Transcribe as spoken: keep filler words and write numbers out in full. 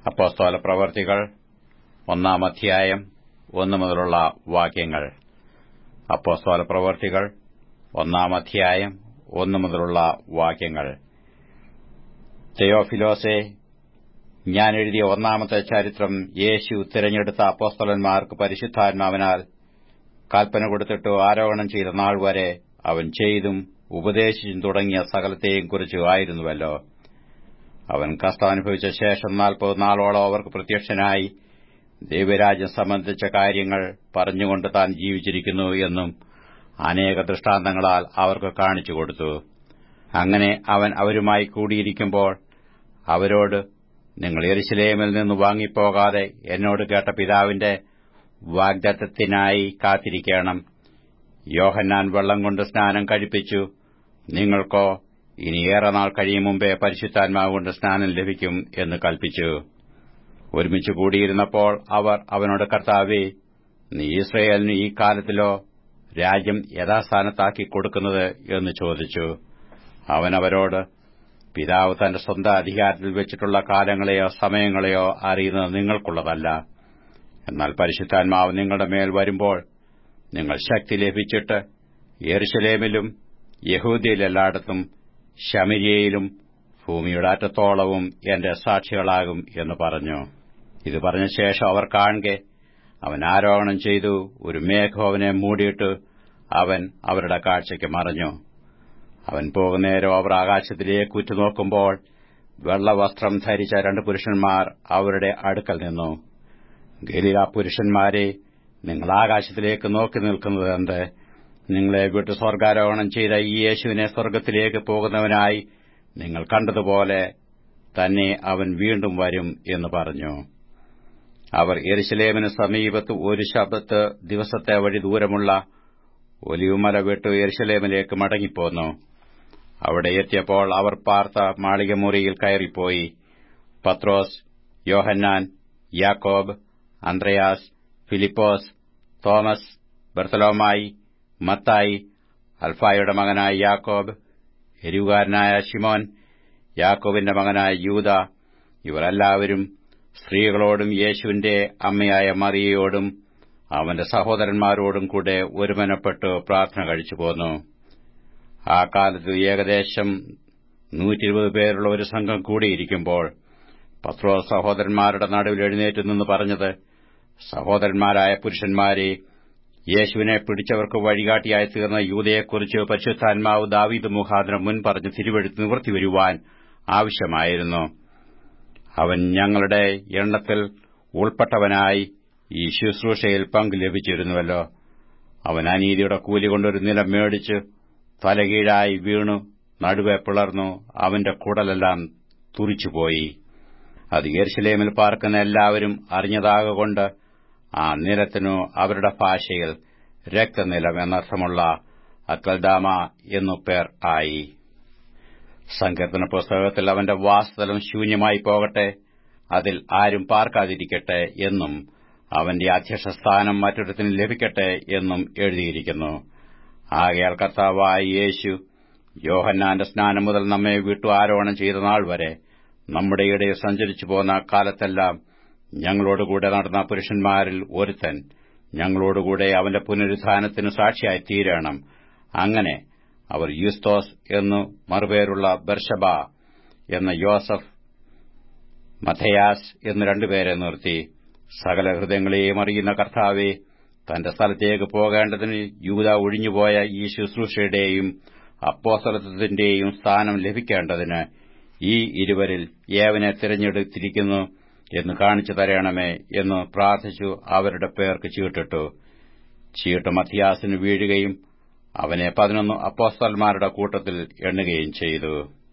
അപ്പോസ്തലപ്രവർത്തികൾ ഒന്നാം അധ്യായം ഒന്നു മുതലുള്ള വാക്യങ്ങൾ. അപ്പോസ്തലപ്രവർത്തികൾ ഒന്നാം അധ്യായം ഒന്നു മുതലുള്ള വാക്യങ്ങൾ. തെയോഫിലോസേ, ഞാൻ എഴുതിയ ഒന്നാമത്തെ ചരിത്രം യേശു തിരഞ്ഞെടുത്ത അപ്പോസ്തലന്മാർക്ക് പരിശുദ്ധാത്മാവിനാൽ കൽപ്പന കൊടുത്തിട്ട് ആരോഹണം ചെയ്ത നാൾ വരെ അവൻ ചെയ്തും ഉപദേശിച്ചും തുടങ്ങിയ സകലത്തെയും കുറിച്ച് ആയിരുന്നുവല്ലോ. അവൻ കഷ്ടാനുഭവിച്ച ശേഷം നാൽപ്പത് നാളോളം അവർക്ക് പ്രത്യക്ഷനായി ദൈവരാജ്യം സംബന്ധിച്ച കാര്യങ്ങൾ പറഞ്ഞുകൊണ്ട് താൻ ജീവിച്ചിരിക്കുന്നു എന്നും അനേക ദൃഷ്ടാന്തങ്ങളാൽ അവർക്ക് കാണിച്ചുകൊടുത്തു. അങ്ങനെ അവൻ അവരുമായി കൂടിയിരിക്കുമ്പോൾ അവരോട്, നിങ്ങൾ യെരൂശലേമിൽ നിന്ന് വാങ്ങിപ്പോകാതെ എന്നോട് കേട്ട പിതാവിന്റെ വാഗ്ദത്തത്തിനായി കാത്തിരിക്കണം. യോഹന്നാൻ വെള്ളം കൊണ്ട് സ്നാനം കഴിപ്പിച്ചു, നിങ്ങൾക്കോ ഇനി ഏറെ നാൾ കഴിയും മുമ്പേ പരിശുദ്ധാത്മാവ് കൊണ്ട് സ്നാനം ലഭിക്കും എന്ന് കൽപ്പിച്ചു. ഒരുമിച്ച് കൂടിയിരുന്നപ്പോൾ അവർ അവനോട്, കർത്താവേ, നീ ഇസ്രായേലിന് ഈ കാലത്തിലോ രാജ്യം യഥാസ്ഥാനത്താക്കി കൊടുക്കുന്നത് എന്ന് ചോദിച്ചു. അവൻ അവരോട്, പിതാവ് തന്റെ സ്വന്തം അധികാരത്തിൽ വെച്ചിട്ടുള്ള കാലങ്ങളെയോ സമയങ്ങളെയോ അറിയുന്നത് നിങ്ങൾക്കുള്ളതല്ല. എന്നാൽ പരിശുദ്ധാത്മാവ് നിങ്ങളുടെ മേൽ വരുമ്പോൾ നിങ്ങൾ ശക്തി ലഭിച്ചിട്ട് യെരൂശലേമിലും യഹൂദ്യയിലെല്ലായിടത്തും ശമര്യയിലും ഭൂമിയുടെ അറ്റത്തോളവും എന്റെ സാക്ഷികളാകും എന്ന് പറഞ്ഞു. ഇത് പറഞ്ഞ ശേഷം അവർ കാണെ അവൻ ആരോഹണം ചെയ്തു. ഒരു മേഘം അവനെ മൂടിയിട്ട് അവൻ അവരുടെ കാഴ്ചയ്ക്ക് മറഞ്ഞു. അവൻ പോകുന്നേരം അവർ ആകാശത്തിലേക്ക് ഉറ്റുനോക്കുമ്പോൾ വെള്ളവസ്ത്രം ധരിച്ച രണ്ട് പുരുഷന്മാർ അവരുടെ അടുക്കൽ നിന്നു. ഗലീല പുരുഷന്മാരെ, നിങ്ങൾ ആകാശത്തിലേക്ക് നോക്കി നിൽക്കുന്നതെന്ത്? നിങ്ങളെ വിട്ട് സ്വർഗ്ഗാരോഹണം ചെയ്ത ഈ യേശുവിനെ സ്വർഗ്ഗത്തിലേക്ക് പോകുന്നവനായി നിങ്ങൾ കണ്ടതുപോലെ തന്നെ അവൻ വീണ്ടും വരും എന്ന് പറഞ്ഞു. അവർ യെരൂശലേമിന് സമീപത്ത് ഒരു ശബ്ബത്ത് ദിവസത്തെ വഴി ദൂരമുള്ള ഒലിവുമല വിട്ട് യെരൂശലേമിലേക്ക് മടങ്ങിപ്പോന്നു. അവിടെ എത്തിയപ്പോൾ അവർ പാർത്ത മാളികമുറിയിൽ കയറിപ്പോയി. പത്രോസ്, യോഹന്നാൻ, യാക്കോബ്, അന്ത്രയാസ്, ഫിലിപ്പോസ്, തോമസ്, ബർത്തലോമായി, മത്തായി, അൽഫായുടെ മകനായ യാക്കോബ്, എരിവുകാരനായ ശിമോൻ, യാക്കോബിന്റെ മകനായ യൂദ, ഇവരെല്ലാവരും സ്ത്രീകളോടും യേശുവിന്റെ അമ്മയായ മറിയയോടും അവന്റെ സഹോദരന്മാരോടും കൂടെ ഒരുമനപ്പെട്ട് പ്രാർത്ഥന കഴിച്ചു പോന്നു. ആ കാലത്ത് ഏകദേശം നൂറ്റിരുപത് പേരുള്ള ഒരു സംഘം കൂടിയിരിക്കുമ്പോൾ പത്രോസ് സഹോദരന്മാരുടെ നടുവിൽ എഴുന്നേറ്റ് നിന്ന് പറഞ്ഞത്, സഹോദരന്മാരായ പുരുഷന്മാരെ, യേശുവിനെ പിടിച്ചവർക്ക് വഴികാട്ടിയായി തീർന്ന യൂദയെക്കുറിച്ച് പരിശുദ്ധാത്മാവ് ദാവീദ് മുഖാന്തരം മുൻ പറഞ്ഞ് തിരുവെഴുത്ത് നിവൃത്തി വരുവാൻ ആവശ്യമായിരുന്നു. അവൻ ഞങ്ങളുടെ എണ്ണത്തിൽ ഉൾപ്പെട്ടവനായി ഈ ശുശ്രൂഷയിൽ പങ്കു ലഭിച്ചിരുന്നുവല്ലോ. അവൻ അനീതിയുടെ കൂലി കൊണ്ടൊരു നിലം മേടിച്ച് തലകീഴായി വീണു നടുവെ പിളർന്നു അവന്റെ കുടലെല്ലാം തുറിച്ചുപോയി. അത് യെരൂശലേമിൽ പാർക്കുന്ന എല്ലാവരും അറിഞ്ഞതാകൊണ്ട് ആ നിലത്തിനു അവരുടെ ഭാഷയിൽ രക്തനിലം എന്നർത്ഥമുള്ള അക്കൽദാമ എന്നു പേർ ആയി. സങ്കീർത്തന പുസ്തകത്തിൽ അവന്റെ വാസസ്ഥലം ശൂന്യമായി പോകട്ടെ, അതിൽ ആരും പാർക്കാതിരിക്കട്ടെ എന്നും അവന്റെ അധ്യക്ഷസ്ഥാനം മറ്റൊരുത്തിന് ലഭിക്കട്ടെ എന്നും എഴുതിയിരിക്കുന്നു. ആകയാൽ കർത്താവായ യേശു യോഹന്നാന്റെ സ്നാനം മുതൽ നമ്മെ വിട്ടു ആരോഹണം ചെയ്ത നാൾ വരെ നമ്മുടെ ഇടയിൽ സഞ്ചരിച്ചു പോന്ന കാലത്തെല്ലാം ഞങ്ങളോടുകൂടെ നടന്ന പുരുഷന്മാരിൽ ഒരുത്തൻ ഞങ്ങളോടുകൂടെ അവന്റെ പുനരുത്ഥാനത്തിനു സാക്ഷിയായി തീരണം. അങ്ങനെ അവർ യുസ്തോസ് എന്നു മറുപേരുള്ള ബർശബ എന്ന യോസഫ്, മഥയാസ് എന്നു രണ്ടുപേരെ നിർത്തി. സകല ഹൃദയങ്ങളെയും അറിയുന്ന കർത്താവെ, തന്റെ സ്ഥലത്തേക്ക് പോകേണ്ടതിന് യൂദ ഒഴിഞ്ഞുപോയ ഈ ശുശ്രൂഷയുടെയും അപ്പോസ്തലത്വത്തിന്റെയും സ്ഥാനം ലഭിക്കേണ്ടതിന് ഈ ഇരുവരിൽ ഏവനെ തിരഞ്ഞെടുത്തിരിക്കുന്നു എന്ന് കാണിച്ചു തരണമേ എന്ന് പ്രാർത്ഥിച്ചു അവരുടെ പേർക്ക് ചീട്ടിട്ടു. ചീട്ട് മഥിയാസിന് വീഴുകയും അവനെ പതിനൊന്ന് അപ്പോസ്തലന്മാരുടെ കൂട്ടത്തിൽ എണ്ണുകയും ചെയ്തു.